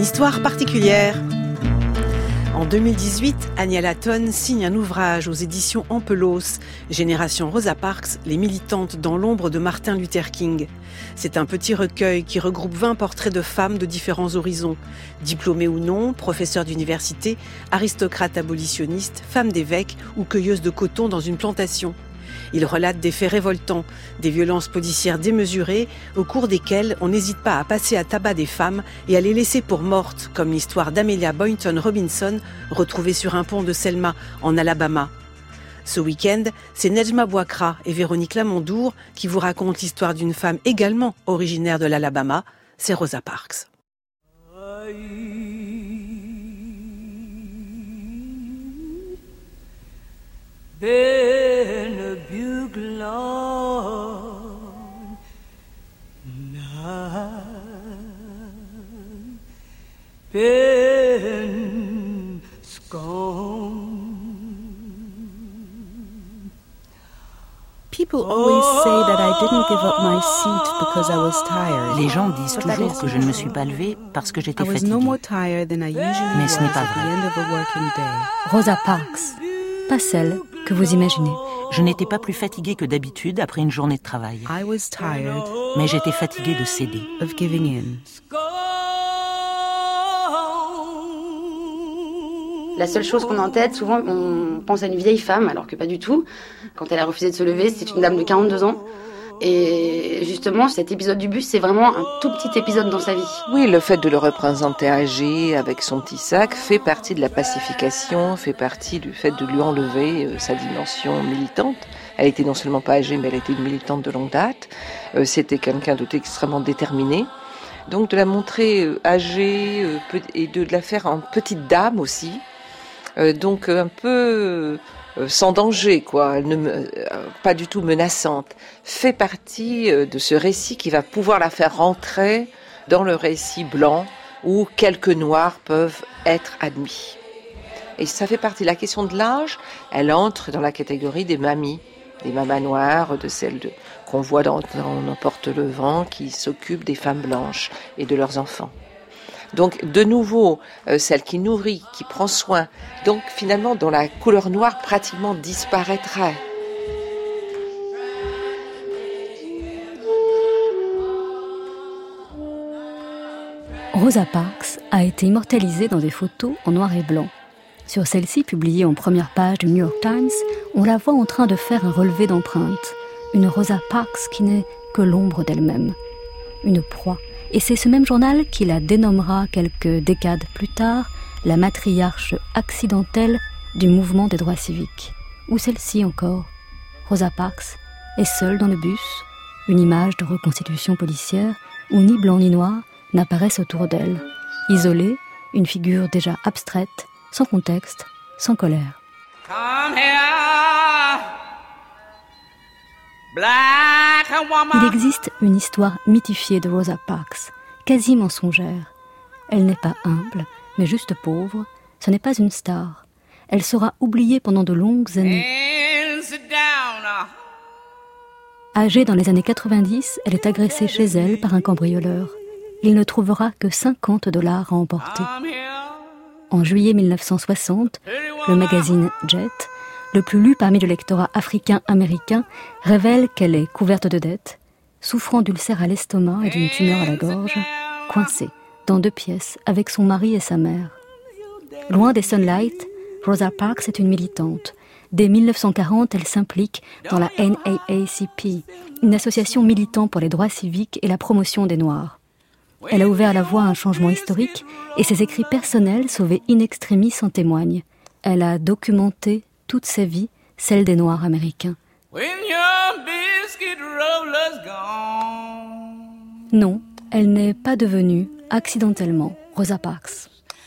Une histoire particulière. En 2018, Anya Latton signe un ouvrage aux éditions Ampelos, Génération Rosa Parks, les militantes dans l'ombre de Martin Luther King. C'est un petit recueil qui regroupe 20 portraits de femmes de différents horizons. Diplômées ou non, professeurs d'université, aristocrates abolitionnistes, femmes d'évêques ou cueilleuses de coton dans une plantation. Il relate des faits révoltants, des violences policières démesurées, au cours desquelles on n'hésite pas à passer à tabac des femmes et à les laisser pour mortes, comme l'histoire d'Amelia Boynton Robinson, retrouvée sur un pont de Selma, en Alabama. Ce week-end, c'est Nejma Bouakra et Véronique Lamondour qui vous racontent l'histoire d'une femme également originaire de l'Alabama, c'est Rosa Parks. Been a bugler, none been scone. People always say that I didn't give up my seat because I was tired. Les gens disent toujours que je ne me suis pas levée parce que j'étais fatiguée. No more tired than I usually Mais ce n'est pas was at the end of a working day. Rosa Parks, pas celle que vous imaginez. Je n'étais pas plus fatiguée que d'habitude après une journée de travail. I was tired Mais j'étais fatiguée de céder. of giving in. La seule chose qu'on a en tête, souvent, on pense à une vieille femme, alors que pas du tout. Quand elle a refusé de se lever, c'est une dame de 42 ans. Et justement, cet épisode du bus, c'est vraiment un tout petit épisode dans sa vie. Oui, le fait de le représenter âgé avec son petit sac fait partie de la pacification, fait partie du fait de lui enlever sa dimension militante. Elle était non seulement pas âgée, mais elle était une militante de longue date. C'était quelqu'un d'extrêmement déterminé. Donc de la montrer âgée et de la faire en petite dame aussi. Donc un peu sans danger, quoi, pas du tout menaçante, fait partie de ce récit qui va pouvoir la faire rentrer dans le récit blanc où quelques noirs peuvent être admis. Et ça fait partie de la question de l'âge, elle entre dans la catégorie des mamies noires, de celles qu'on voit dans N'emporte le vent, qui s'occupent des femmes blanches et de leurs enfants. Donc, de nouveau, celle qui nourrit, qui prend soin, donc finalement, dont la couleur noire pratiquement disparaîtrait. Rosa Parks a été immortalisée dans des photos en noir et blanc. Sur celle-ci, publiée en première page du New York Times, on la voit en train de faire un relevé d'empreintes. Une Rosa Parks qui n'est que l'ombre d'elle-même. Une proie. Et c'est ce même journal qui la dénommera quelques décades plus tard la matriarche accidentelle du mouvement des droits civiques. Ou celle-ci encore. Rosa Parks est seule dans le bus, une image de reconstitution policière où ni blanc ni noir n'apparaissent autour d'elle. Isolée, une figure déjà abstraite, sans contexte, sans colère. Il existe une histoire mythifiée de Rosa Parks, quasi mensongère. Elle n'est pas humble, mais juste pauvre. Ce n'est pas une star. Elle sera oubliée pendant de longues années. Âgée dans les années 90, elle est agressée chez elle par un cambrioleur. Il ne trouvera que $50 à emporter. En juillet 1960, le magazine Jet, le plus lu parmi le lectorat africain-américain, révèle qu'elle est couverte de dettes, souffrant d'ulcères à l'estomac et d'une tumeur à la gorge, coincée dans 2 pièces avec son mari et sa mère. Loin des Sunlight, Rosa Parks est une militante. Dès 1940, elle s'implique dans la NAACP, une association militant pour les droits civiques et la promotion des Noirs. Elle a ouvert la voie à un changement historique et ses écrits personnels, sauvés in extremis, en témoignent. Elle a documenté toute sa vie, celle des Noirs américains. Non, elle n'est pas devenue, accidentellement, Rosa Parks.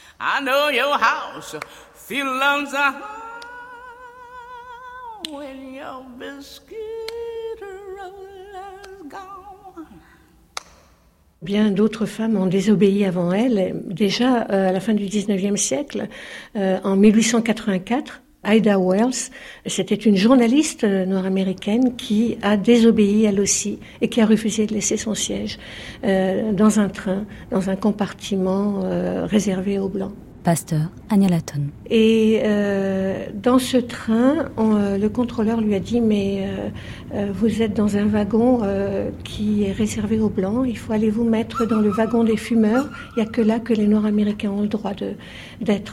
Bien d'autres femmes ont désobéi avant elle. Déjà, à la fin du 19e siècle, en 1884, Ida Wells, c'était une journaliste nord-américaine qui a désobéi elle aussi et qui a refusé de laisser son siège dans un train, dans un compartiment réservé aux Blancs. Pasteur, Anya Latton. Et dans ce train, le contrôleur lui a dit « Mais vous êtes dans un wagon qui est réservé aux Blancs, il faut aller vous mettre dans le wagon des fumeurs, il n'y a que là que les Nord-Américains ont le droit d'être. »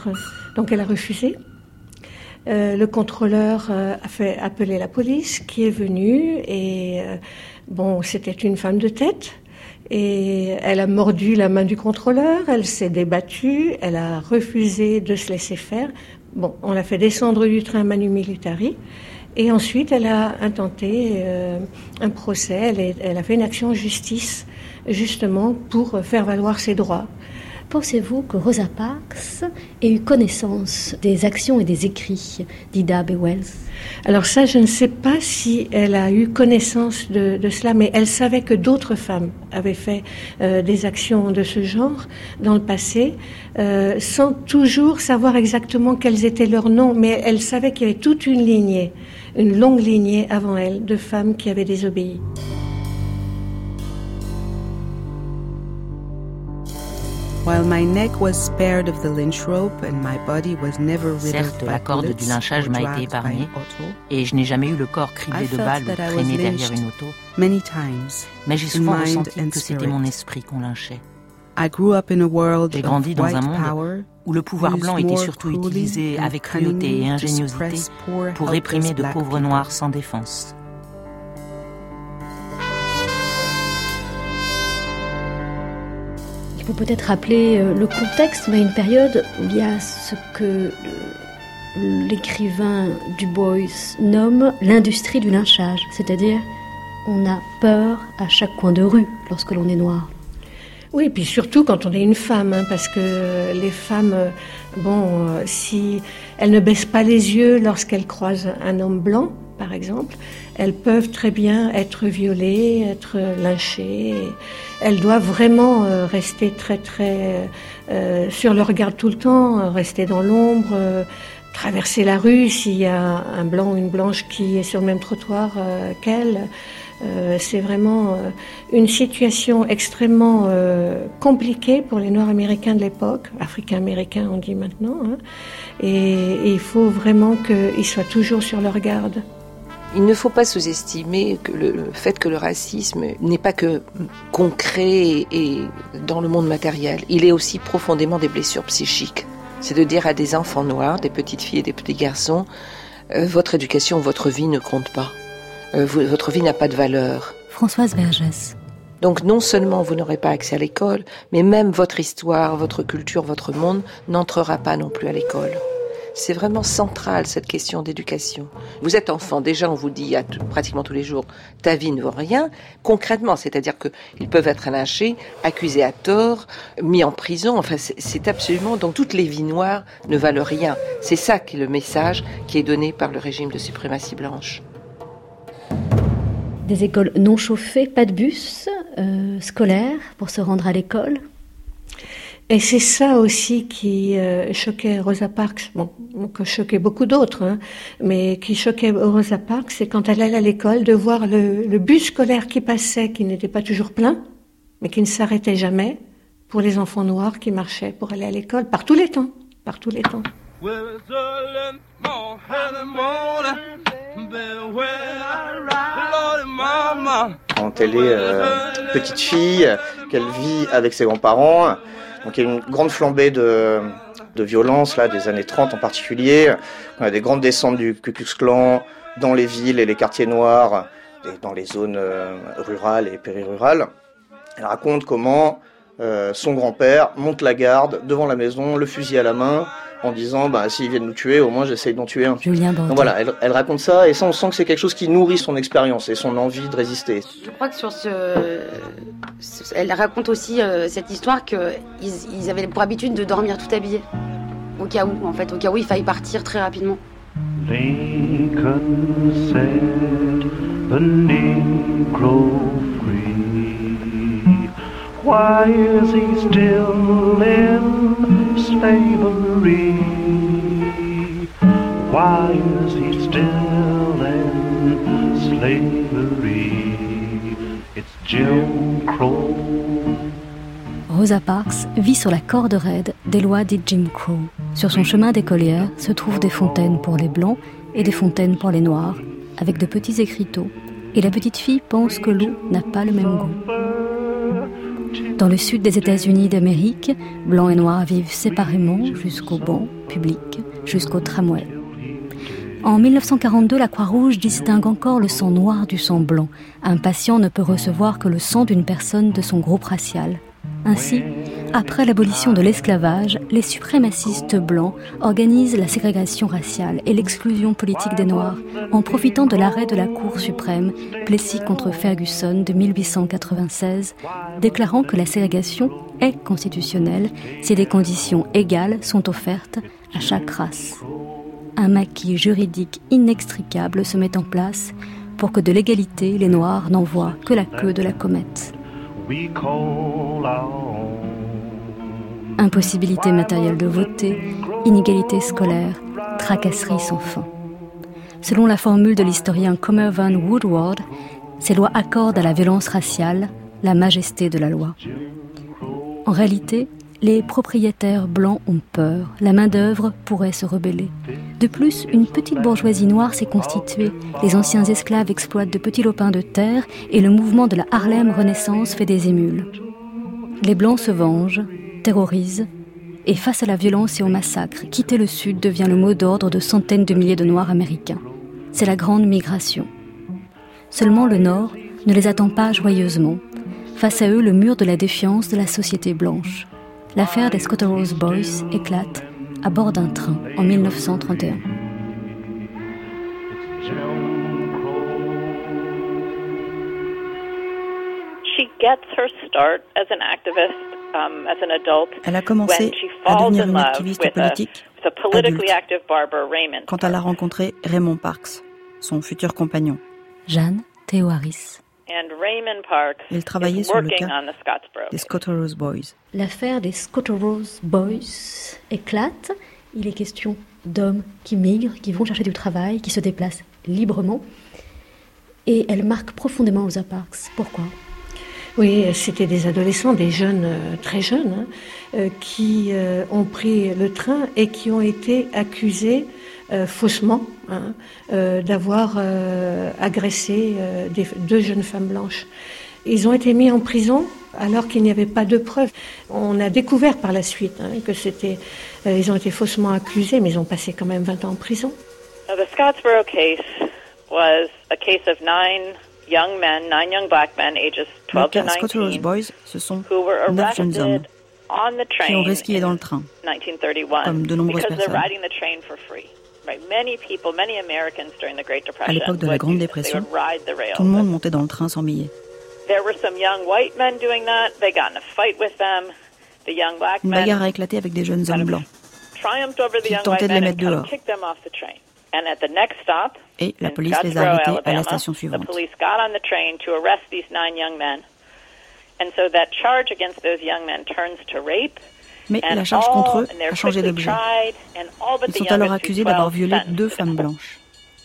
Donc elle a refusé. Le contrôleur a fait appeler la police qui est venue et c'était une femme de tête et elle a mordu la main du contrôleur, elle s'est débattue, elle a refusé de se laisser faire. Bon, on l'a fait descendre du train manu militari et ensuite elle a intenté un procès, elle a fait une action en justice justement pour faire valoir ses droits. Pensez-vous que Rosa Parks ait eu connaissance des actions et des écrits d'Ida B. Wells? Alors ça, je ne sais pas si elle a eu connaissance de cela, mais elle savait que d'autres femmes avaient fait des actions de ce genre dans le passé, sans toujours savoir exactement quels étaient leurs noms, mais elle savait qu'il y avait toute une lignée, une longue lignée avant elle, de femmes qui avaient désobéi. While my neck was spared of the lynch rope and my body was never riddled Certes, by la corde bullets du lynchage m'a or été dragged by épargnée an auto, et je n'ai jamais eu le corps criblé I de felt balles ou that I was traîné derrière lynched une auto. many times, Mais j'ai in souvent mind ressenti and que c'était spirit. mon esprit qu'on lynchait. I grew up in a world J'ai grandi of dans white un monde power où le pouvoir used blanc était more surtout cruelly utilisé and avec cruauté cunningly et to ingéniosité suppress poor, pour réprimer helpless de black pauvres people. noirs sans défense. Il faut peut-être rappeler le contexte, mais une période où il y a ce que l'écrivain Du Bois nomme l'industrie du lynchage, c'est-à-dire on a peur à chaque coin de rue lorsque l'on est noir. Oui, puis surtout quand on est une femme, parce que les femmes, si elles ne baissent pas les yeux lorsqu'elles croisent un homme blanc, par exemple, elles peuvent très bien être violées, être lynchées. Elles doivent vraiment rester très sur leur garde tout le temps, rester dans l'ombre, traverser la rue s'il y a un blanc ou une blanche qui est sur le même trottoir qu'elles. C'est vraiment une situation extrêmement compliquée pour les Noirs-Américains de l'époque, Africains-Américains on dit maintenant, et il faut vraiment qu'ils soient toujours sur leur garde. Il ne faut pas sous-estimer que le fait que le racisme n'est pas que concret et dans le monde matériel. Il est aussi profondément des blessures psychiques. C'est de dire à des enfants noirs, des petites filles et des petits garçons, votre éducation, votre vie ne compte pas. Votre vie n'a pas de valeur. Françoise Vergès. Donc non seulement vous n'aurez pas accès à l'école, mais même votre histoire, votre culture, votre monde n'entrera pas non plus à l'école. C'est vraiment central, cette question d'éducation. Vous êtes enfant, déjà on vous dit pratiquement tous les jours, ta vie ne vaut rien. Concrètement, c'est-à-dire qu'ils peuvent être lynchés, accusés à tort, mis en prison. Enfin, c'est absolument... Donc toutes les vies noires ne valent rien. C'est ça qui est le message qui est donné par le régime de suprématie blanche. Des écoles non chauffées, pas de bus scolaire pour se rendre à l'école. Et c'est ça aussi qui choquait Rosa Parks, que choquait beaucoup d'autres, mais qui choquait Rosa Parks, c'est quand elle allait à l'école de voir le bus scolaire qui passait, qui n'était pas toujours plein, mais qui ne s'arrêtait jamais, pour les enfants noirs qui marchaient pour aller à l'école, par tous les temps. Quand elle est petite fille, qu'elle vit avec ses grands-parents, donc il y a une grande flambée de violence là, des années 30 en particulier. On a des grandes descentes du Ku Klux Klan dans les villes et les quartiers noirs, et dans les zones rurales et périrurales. Elle raconte comment son grand-père monte la garde devant la maison, le fusil à la main, en disant s'ils viennent nous tuer, au moins j'essaye d'en tuer un. Julien Bandet. Donc voilà, elle raconte ça, et ça on sent que c'est quelque chose qui nourrit son expérience et son envie de résister. Je crois que sur elle raconte aussi cette histoire qu'ils avaient pour habitude de dormir tout habillés. Au cas où il faille partir très rapidement. Lincoln set the Negro free. Why is he still in slavery? Why is he still in slavery? It's Jim Crow. Rosa Parks vit sur la corde raide des lois dites Jim Crow. Sur son chemin d'écolière se trouvent des fontaines pour les blancs et des fontaines pour les noirs, avec de petits écriteaux. Et la petite fille pense que l'eau n'a pas le même goût. Dans le sud des États-Unis d'Amérique, blancs et noirs vivent séparément jusqu'aux bancs publics, jusqu'au tramway. En 1942, la Croix-Rouge distingue encore le sang noir du sang blanc. Un patient ne peut recevoir que le sang d'une personne de son groupe racial. Ainsi, après l'abolition de l'esclavage, les suprémacistes blancs organisent la ségrégation raciale et l'exclusion politique des Noirs en profitant de l'arrêt de la Cour suprême Plessy contre Ferguson de 1896, déclarant que la ségrégation est constitutionnelle si des conditions égales sont offertes à chaque race. Un maquis juridique inextricable se met en place pour que de l'égalité, les Noirs n'en voient que la queue de la comète. Impossibilité matérielle de voter, inégalité scolaire, tracasseries sans fin. Selon la formule de l'historien Comer Van Woodward, ces lois accordent à la violence raciale la majesté de la loi. En réalité, les propriétaires blancs ont peur, la main-d'œuvre pourrait se rebeller. De plus, une petite bourgeoisie noire s'est constituée, les anciens esclaves exploitent de petits lopins de terre et le mouvement de la Harlem Renaissance fait des émules. Les blancs se vengent, terrorisent, et face à la violence et au massacre, quitter le Sud devient le mot d'ordre de centaines de milliers de Noirs américains. C'est la grande migration. Seulement le Nord ne les attend pas joyeusement. Face à eux, le mur de la défiance de la société blanche. L'affaire des Scotterose Boys éclate à bord d'un train en 1931. Elle a commencé à devenir une activiste politique adulte quand elle a rencontré Raymond Parks, son futur compagnon. Jeanne Theo Harris. Il travaillait sur le cas des Scotterose Boys. L'affaire des Scotterose Boys éclate. Il est question d'hommes qui migrent, qui vont chercher du travail, qui se déplacent librement. Et elle marque profondément Rosa Parks. Pourquoi ? Oui, c'était des adolescents, des jeunes, très jeunes, qui ont pris le train et qui ont été accusés faussement d'avoir agressé deux jeunes femmes blanches. Ils ont été mis en prison alors qu'il n'y avait pas de preuves. On a découvert par la suite que ils ont été faussement accusés, mais ils ont passé quand même 20 ans en prison. The Scottsboro case was a case of 9 young black men, ages 12 to 19, Scotterose Boys, ce sont 9 jeunes hommes qui ont resquillé dans le train, comme de nombreuses personnes. À l'époque de la Grande Dépression, tout le monde montait dans le train sans billets. Une bagarre a éclaté avec des jeunes hommes blancs qui tentaient de les mettre dehors. Et la police les a arrêtés à la station suivante. Mais la charge contre eux a changé d'objet. Ils sont alors accusés d'avoir violé 2 femmes blanches.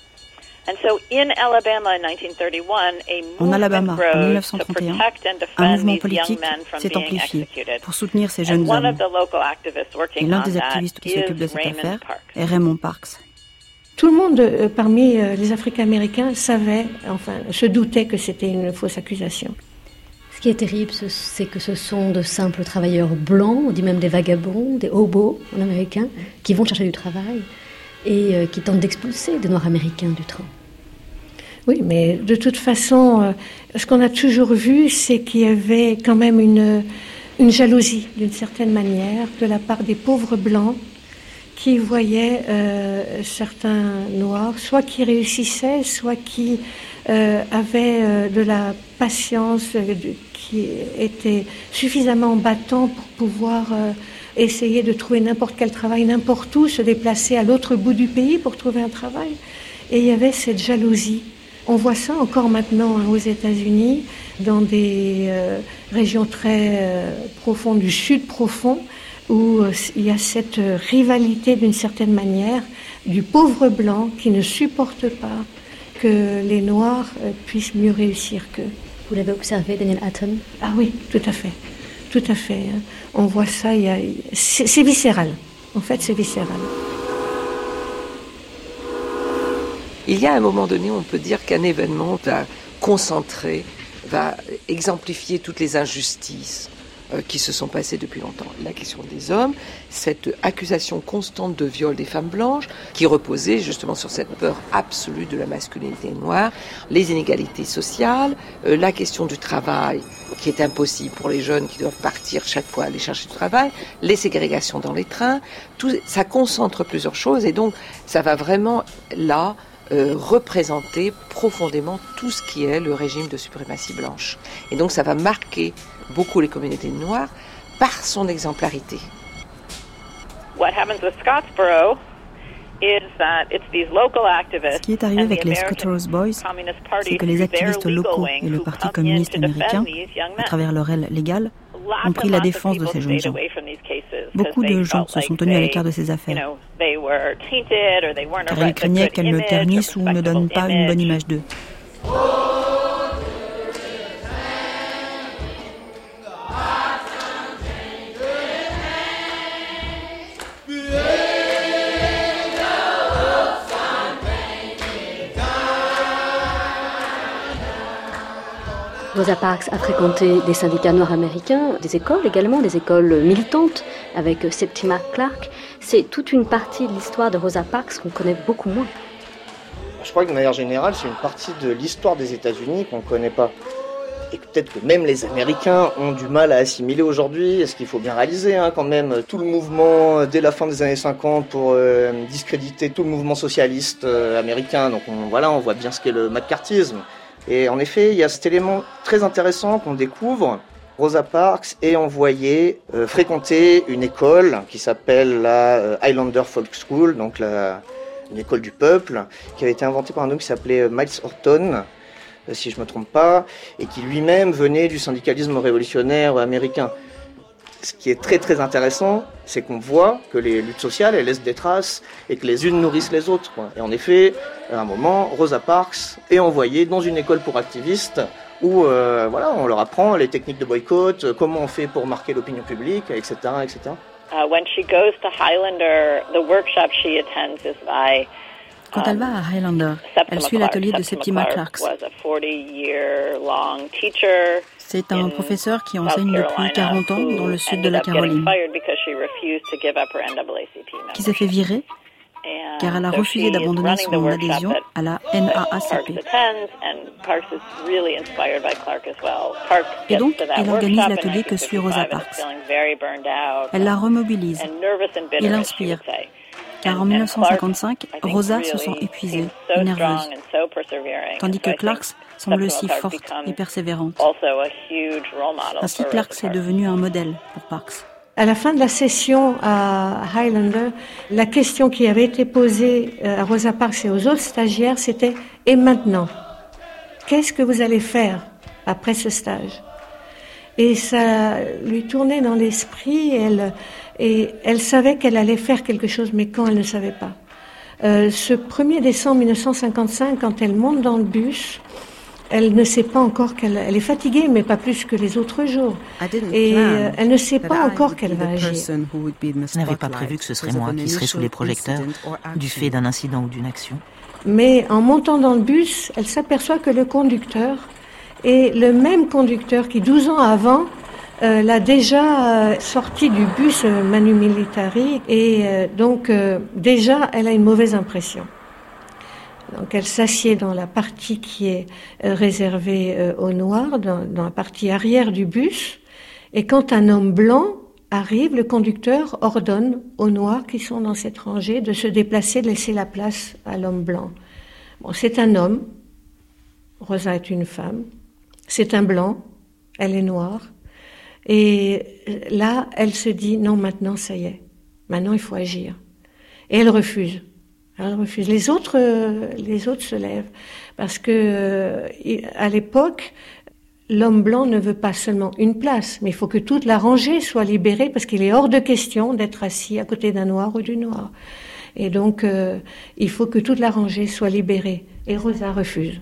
En Alabama, en 1931, un mouvement politique s'est amplifié pour soutenir ces jeunes hommes. Et l'un des activistes qui s'occupe de cette affaire est Raymond Parks. Tout le monde, parmi les Africains-Américains, se doutait que c'était une fausse accusation. Ce qui est terrible, c'est que ce sont de simples travailleurs blancs, on dit même des vagabonds, des hobos en américain, qui vont chercher du travail et qui tentent d'expulser des Noirs américains du train. Oui, mais de toute façon, ce qu'on a toujours vu, c'est qu'il y avait quand même une jalousie, d'une certaine manière, de la part des pauvres blancs qui voyaient certains Noirs, soit qui réussissaient, soit qui avaient de la patience, qui étaient suffisamment battants pour pouvoir essayer de trouver n'importe quel travail, n'importe où, se déplacer à l'autre bout du pays pour trouver un travail. Et il y avait cette jalousie. On voit ça encore maintenant aux États-Unis, dans des régions très profondes, du sud profond. où il y a cette rivalité d'une certaine manière du pauvre blanc qui ne supporte pas que les Noirs puissent mieux réussir qu'eux. Vous l'avez observé, Daniel Hatton? Ah oui, tout à fait. Tout à fait. On voit ça, c'est viscéral. En fait, c'est viscéral. Il y a un moment donné, on peut dire qu'un événement va concentrer, va exemplifier toutes les injustices qui se sont passées depuis longtemps. La question des hommes, cette accusation constante de viol des femmes blanches, qui reposait justement sur cette peur absolue de la masculinité noire, les inégalités sociales, la question du travail, qui est impossible pour les jeunes qui doivent partir chaque fois aller chercher du travail, les ségrégations dans les trains, tout ça concentre plusieurs choses et donc ça va vraiment là représenter profondément tout ce qui est le régime de suprématie blanche. Et donc ça va marquer beaucoup les communautés noires par son exemplarité. What happens with Scottsboro is that it's these local activists. Ce qui est arrivé avec les Scottsboro Boys, c'est que les activistes locaux et le Parti communiste américain, à travers leur aile légale, ont pris la défense de ces jeunes gens. Beaucoup de gens se sont tenus à l'écart de ces affaires, car ils craignaient qu'elles ne ternissent ou ne donnent pas une bonne image d'eux. Rosa Parks a fréquenté des syndicats noirs américains, des écoles également, des écoles militantes avec Septima Clark. C'est toute une partie de l'histoire de Rosa Parks qu'on connaît beaucoup moins. Je crois que de manière générale, c'est une partie de l'histoire des États-Unis qu'on ne connaît pas. Et peut-être que même les Américains ont du mal à assimiler aujourd'hui. Ce qu'il faut bien réaliser quand même, tout le mouvement dès la fin des années 50 pour discréditer tout le mouvement socialiste américain. Donc on voit bien ce qu'est le macartisme. Et en effet, il y a cet élément très intéressant qu'on découvre. Rosa Parks est envoyée fréquenter une école qui s'appelle la Highlander Folk School, donc une école du peuple, qui avait été inventée par un homme qui s'appelait Miles Horton, si je ne me trompe pas, et qui lui-même venait du syndicalisme révolutionnaire américain. Ce qui est très très intéressant, c'est qu'on voit que les luttes sociales, elles laissent des traces et que les unes nourrissent les autres. Et en effet, à un moment, Rosa Parks est envoyée dans une école pour activistes où on leur apprend les techniques de boycott, comment on fait pour marquer l'opinion publique, etc. etc. When she goes to Highlander, the workshop she attends is by Quand elle va à Highlander, elle suit l'atelier de Septima Clark. C'est un professeur qui enseigne depuis 40 ans dans le sud de la Caroline, qui s'est fait virer car elle a refusé d'abandonner son adhésion à la NAACP. Et donc, elle organise l'atelier que suit Rosa Parks. Elle la remobilise et l'inspire. Car en 1955, Rosa se sent épuisée et nerveuse, tandis que Clarks semble aussi forte et persévérante. Ainsi, Clarks est devenue un modèle pour Parks. À la fin de la session à Highlander, la question qui avait été posée à Rosa Parks et aux autres stagiaires, c'était « Et maintenant ? Qu'est-ce que vous allez faire après ce stage ?» Et ça lui tournait dans l'esprit et elle savait qu'elle allait faire quelque chose, mais quand, elle ne savait pas. Ce 1er décembre 1955, quand elle monte dans le bus, elle ne sait pas encore elle est fatiguée, mais pas plus que les autres jours. Et elle ne sait pas encore qu'elle va agir. Je n'avais pas prévu que ce serait moi qui serais sous les projecteurs du fait d'un incident ou d'une action. Mais en montant dans le bus, elle s'aperçoit que le conducteur est le même conducteur qui, 12 ans avant, l'a déjà sorti du bus Manu Militari. Et donc, déjà, elle a une mauvaise impression. Donc elle s'assied dans la partie qui est réservée aux Noirs, dans la partie arrière du bus. Et quand un homme blanc arrive, le conducteur ordonne aux Noirs qui sont dans cette rangée de se déplacer, de laisser la place à l'homme blanc. Bon, c'est un homme, Rosa est une femme, c'est un blanc, elle est noire. Et là, elle se dit, non, maintenant, ça y est, maintenant il faut agir. Et elle refuse. Elle refuse. Les autres se lèvent parce que à l'époque, l'homme blanc ne veut pas seulement une place, mais il faut que toute la rangée soit libérée parce qu'il est hors de question d'être assis à côté d'un noir ou d'une noire. Et donc, il faut que toute la rangée soit libérée. Et Rosa refuse.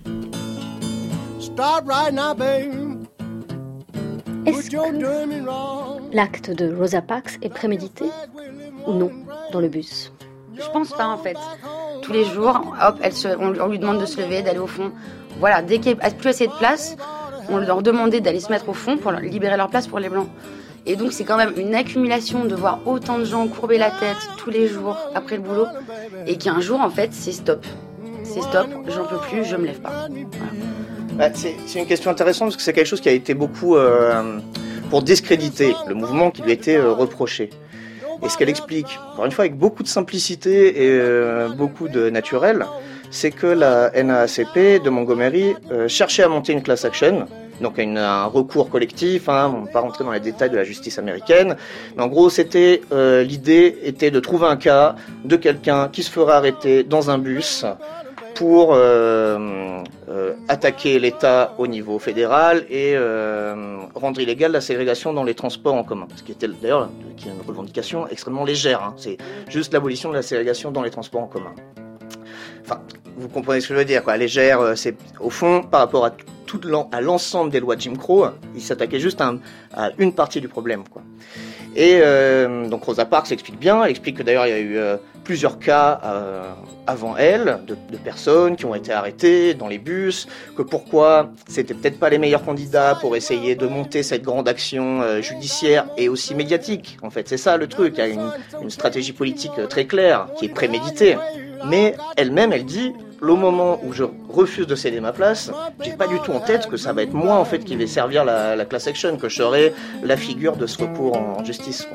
Est-ce que l'acte de Rosa Parks est prémédité ou non dans le bus? Je pense pas en fait. Tous les jours, hop, on lui demande de se lever, d'aller au fond. Voilà, dès qu'il n'y a plus assez de place, on leur demandait d'aller se mettre au fond pour libérer leur place pour les blancs. Et donc c'est quand même une accumulation de voir autant de gens courber la tête tous les jours après le boulot, et qu'un jour en fait c'est stop. C'est stop, j'en peux plus, je me lève pas. Voilà. C'est une question intéressante parce que c'est quelque chose qui a été beaucoup pour discréditer le mouvement qui lui a été reproché. Et ce qu'elle explique, encore une fois avec beaucoup de simplicité et beaucoup de naturel, c'est que la NAACP de Montgomery cherchait à monter une class action, donc un recours collectif, on ne va pas rentrer dans les détails de la justice américaine, mais en gros l'idée était de trouver un cas de quelqu'un qui se ferait arrêter dans un bus pour attaquer l'État au niveau fédéral et rendre illégale la ségrégation dans les transports en commun. Ce qui était d'ailleurs une revendication extrêmement légère. C'est juste l'abolition de la ségrégation dans les transports en commun. Enfin, vous comprenez ce que je veux dire, quoi. Légère, c'est au fond par rapport à l'ensemble des lois de Jim Crow, il s'attaquait juste à une partie du problème, quoi. Et donc Rosa Parks explique bien, elle explique que d'ailleurs il y a eu plusieurs cas avant elle, de personnes qui ont été arrêtées dans les bus, que pourquoi c'était peut-être pas les meilleurs candidats pour essayer de monter cette grande action judiciaire et aussi médiatique. En fait, c'est ça le truc, il y a une stratégie politique très claire, qui est préméditée. Mais elle-même, elle dit, au moment où je refuse de céder ma place, j'ai pas du tout en tête que ça va être moi en fait qui vais servir la class action, que je serai la figure de ce recours en justice.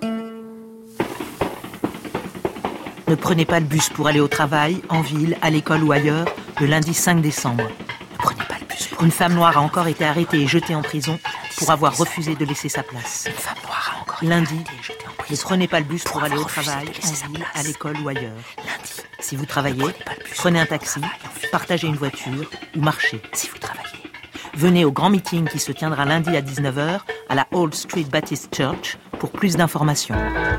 Ne prenez pas le bus pour aller au travail, en ville, à l'école ou ailleurs, le lundi 5 décembre. Ne prenez pas le bus. Une femme noire a encore été arrêtée et jetée en prison pour avoir refusé de laisser sa place. Une femme noire a encore été jetée en prison. Ne prenez pas le bus pour aller au travail, en ville, à l'école ou ailleurs. Lundi. Si vous travaillez, prenez un taxi, partagez une voiture ou marchez si vous travaillez. Venez au grand meeting qui se tiendra lundi à 19h à la Old Street Baptist Church pour plus d'informations.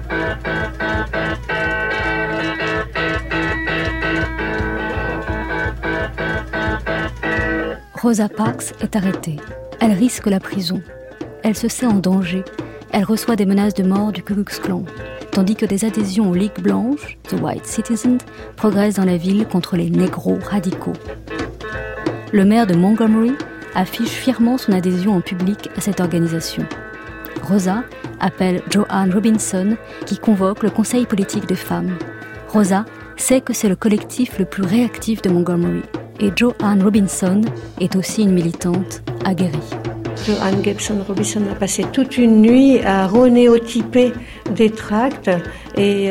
Rosa Parks est arrêtée. Elle risque la prison. Elle se sait en danger. Elle reçoit des menaces de mort du Ku Klux Klan, tandis que des adhésions aux ligues blanches, The White Citizens, progressent dans la ville contre les négros radicaux. Le maire de Montgomery affiche fièrement son adhésion en public à cette organisation. Rosa appelle Joanne Robinson, qui convoque le conseil politique des femmes. Rosa sait que c'est le collectif le plus réactif de Montgomery, et Joanne Robinson est aussi une militante aguerrie. Joanne Gibson Robinson a passé toute une nuit à renéotyper des tracts et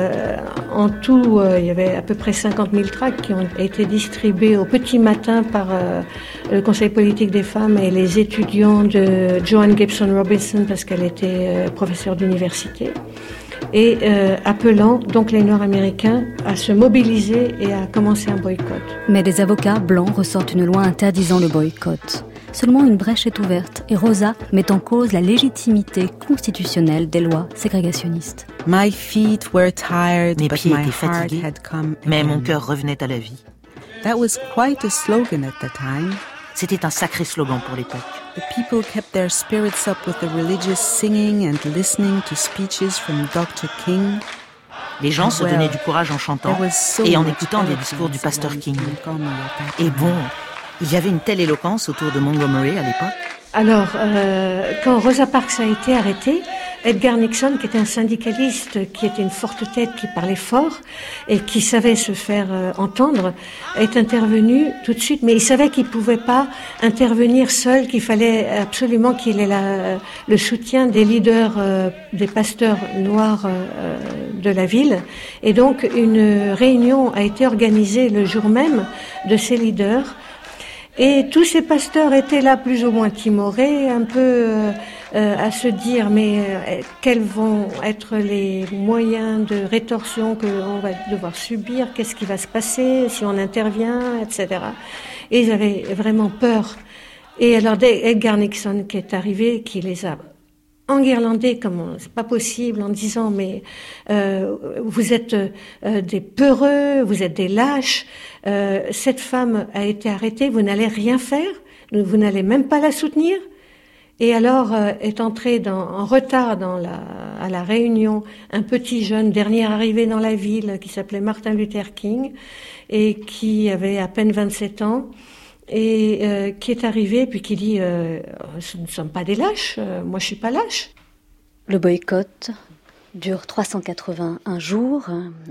en tout, il y avait à peu près 50 000 tracts qui ont été distribués au petit matin par le Conseil politique des femmes et les étudiants de Joanne Gibson Robinson parce qu'elle était professeure d'université. Et appelant donc les Noirs américains à se mobiliser et à commencer un boycott. Mais des avocats blancs ressortent une loi interdisant le boycott. Seulement une brèche est ouverte et Rosa met en cause la légitimité constitutionnelle des lois ségrégationnistes. Mes pieds étaient fatigués, mais mon cœur revenait à la vie. That was quite a slogan at the time. C'était un sacré slogan pour l'époque. The people kept their spirits up with the religious singing and listening to speeches from Dr. King. Les gens se donnaient du courage en chantant et en écoutant des discours du pasteur King. Et bon, il y avait une telle éloquence autour de Montgomery à l'époque. Alors, quand Rosa Parks a été arrêtée, Edgar Nixon, qui était un syndicaliste, qui était une forte tête, qui parlait fort et qui savait se faire entendre, est intervenu tout de suite. Mais il savait qu'il pouvait pas intervenir seul, qu'il fallait absolument qu'il ait le soutien des leaders, des pasteurs noirs de la ville. Et donc, une réunion a été organisée le jour même de ces leaders. Et tous ces pasteurs étaient là plus ou moins timorés, un peu à se dire mais quels vont être les moyens de rétorsion que l'on va devoir subir, qu'est-ce qui va se passer si on intervient, etc. Et ils avaient vraiment peur Et alors Edgar Nixon qui est arrivé, qui les a enguirlandés comme c'est pas possible, en disant mais vous êtes des peureux, vous êtes des lâches, cette femme a été arrêtée, vous n'allez rien faire, vous n'allez même pas la soutenir. Et alors est entré en retard à la réunion un petit jeune, dernier arrivé dans la ville, qui s'appelait Martin Luther King et qui avait à peine 27 ans et qui est arrivé puis qui dit nous ne sommes pas des lâches, moi je suis pas lâche. Le boycott dure 381 jours.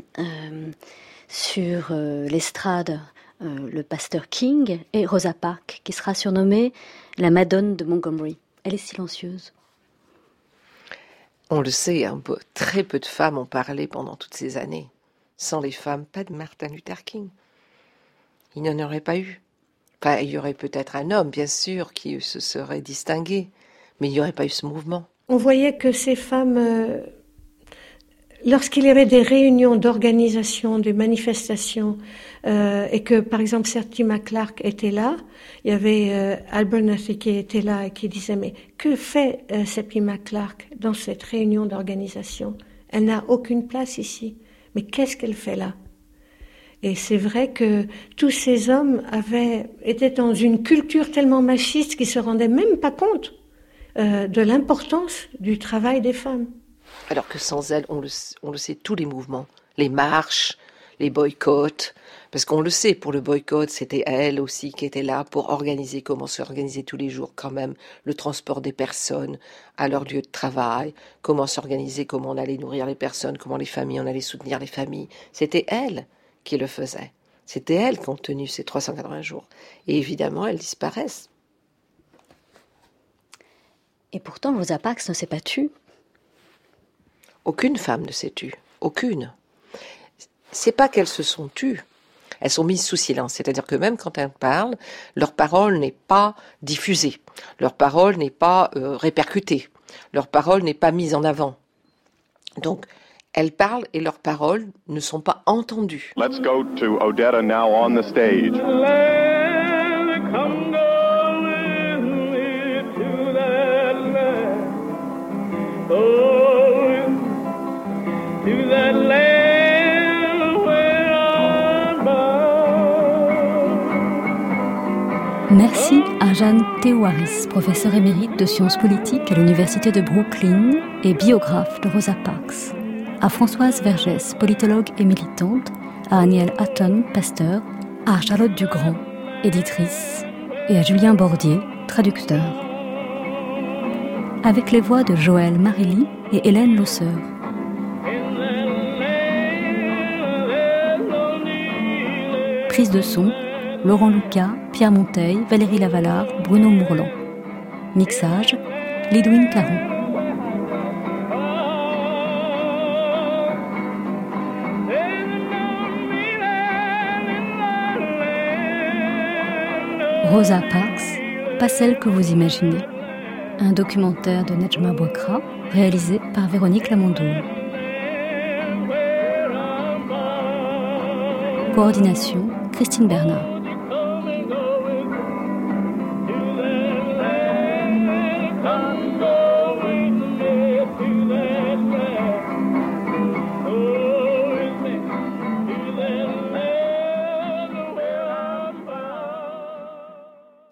Sur l'estrade, le pasteur King et Rosa Parks, qui sera surnommée la Madone de Montgomery. Elle est silencieuse. On le sait, très peu de femmes ont parlé pendant toutes ces années. Sans les femmes, pas de Martin Luther King. Il n'y en aurait pas eu. Enfin, il y aurait peut-être un homme, bien sûr, qui se serait distingué, mais il n'y aurait pas eu ce mouvement. On voyait que ces femmes, lorsqu'il y avait des réunions d'organisation, des manifestations, et que, par exemple, Septima McClark était là, il y avait Abernathy qui était là et qui disait « Mais que fait Septima McClark dans cette réunion d'organisation ? Elle n'a aucune place ici. Mais qu'est-ce qu'elle fait là ?» Et c'est vrai que tous ces hommes étaient dans une culture tellement machiste qu'ils ne se rendaient même pas compte de l'importance du travail des femmes. Alors que sans elles, on le sait, tous les mouvements, les marches, les boycotts, parce qu'on le sait, pour le boycott, c'était elle aussi qui était là pour organiser, comment s'organiser tous les jours quand même, le transport des personnes à leur lieu de travail, comment s'organiser, comment on allait nourrir les personnes, comment les familles, on allait soutenir les familles. C'était elle qui le faisait. C'était elles qui ont tenu ces 380 jours. Et évidemment, elles disparaissent. Et pourtant, Rosa Parks ne s'est pas tue. Aucune femme ne s'est tue. Aucune. C'est pas qu'elles se sont tues. Elles sont mises sous silence. C'est-à-dire que même quand elles parlent, leur parole n'est pas diffusée. Leur parole n'est pas répercutée. Leur parole n'est pas mise en avant. Donc, elles parlent et leurs paroles ne sont pas entendues. Let's go to Odetta now on the stage. Merci à Jeanne Théoharis, professeure émérite de sciences politiques à l'Université de Brooklyn et biographe de Rosa Parks. À Françoise Vergès, politologue et militante, à Aniel Hatton, pasteur, à Charlotte Dugrand, éditrice, et à Julien Bordier, traducteur. Avec les voix de Joël Marilly et Hélène Losseur. Prise de son, Laurent Lucas, Pierre Monteil, Valérie Lavallard, Bruno Mourlan. Mixage, Lidwin Caron. Rosa Parks, pas celle que vous imaginez. Un documentaire de Nejma Bouakra, réalisé par Véronique Lamondour. Coordination, Christine Bernard.